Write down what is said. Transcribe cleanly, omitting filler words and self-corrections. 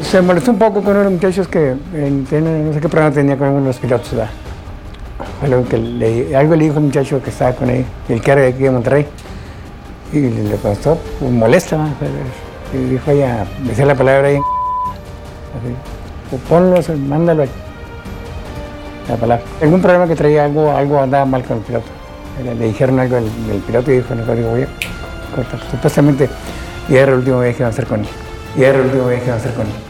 Se molestó un poco con uno de los muchachos que no sé qué problema tenía con uno de los pilotos, ¿verdad? Algo le dijo al muchacho que estaba con él, el que era de aquí de Monterrey, y le contestó, pues molesta, ¿verdad? Y dijo ella, decía la palabra ahí, así, pues ponlo, mándalo ahí, la palabra. Algún problema que traía, algo andaba mal con el piloto. Le dijeron algo del piloto y dijo, no, digo, voy a cortar. Supuestamente, y era el último viaje que iban a hacer con él.